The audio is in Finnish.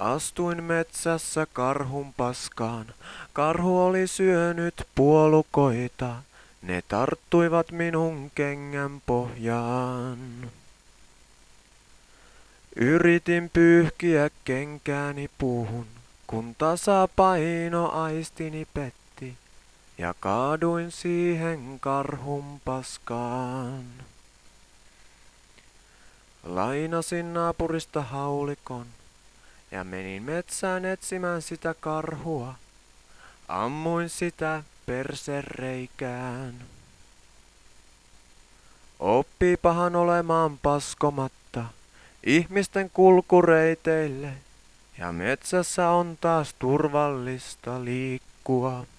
Astuin metsässä karhun paskaan. Karhu oli syönyt puolukoita. Ne tarttuivat minun kengän pohjaan. Yritin pyyhkiä kenkääni puuhun, kun tasapaino aistini petti, ja kaaduin siihen karhun paskaan. Lainasin naapurista haulikon, ja menin metsään etsimään sitä karhua. Ammuin sitä persereikään. Oppiipahan olemaan paskomatta ihmisten kulkureiteille, ja metsässä on taas turvallista liikkua.